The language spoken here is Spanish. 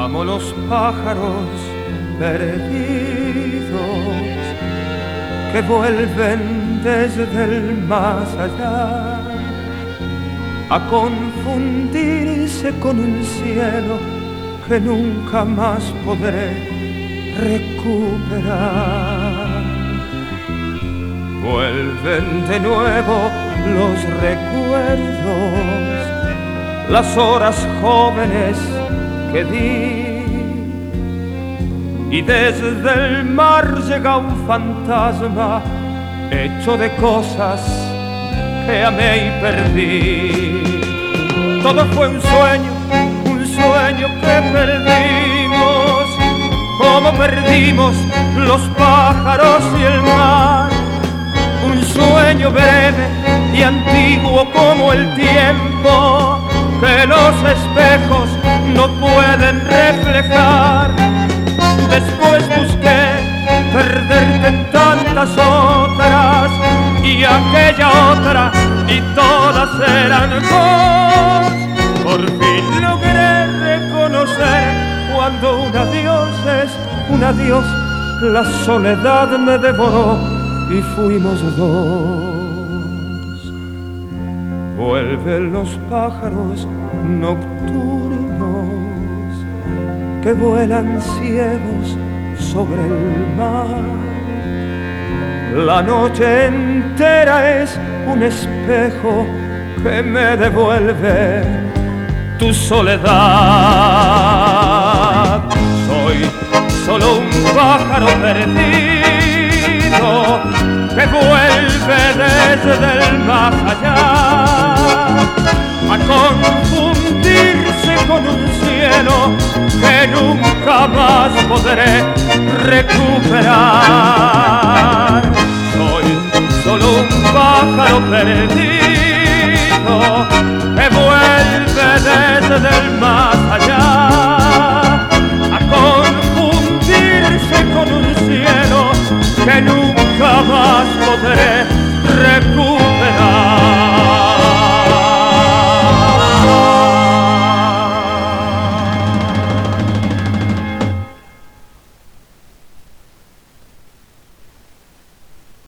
Amo los pájaros perdidos que vuelven desde el más allá a confundirse con un cielo que nunca más podré recuperar. Vuelven de nuevo los recuerdos, las horas jóvenes que di, y desde el mar llega un fantasma hecho de cosas que amé y perdí. Todo fue un sueño que perdimos, como perdimos los pájaros y el mar. Un sueño breve y antiguo como el tiempo que los espejos no pueden reflejar. Después busqué perderte en tantas otras, y aquella otra y todas eran vos. Por fin logré reconocer cuando un adiós es un adiós. La soledad me devoró y fuimos dos. Vuelven los pájaros nocturnos que vuelan ciegos sobre el mar. La noche entera es un espejo que me devuelve tu soledad. Soy solo un pájaro perdido que vuelve desde el más allá a confundirse con un cielo que nunca más podré recuperar. Soy solo un pájaro perdido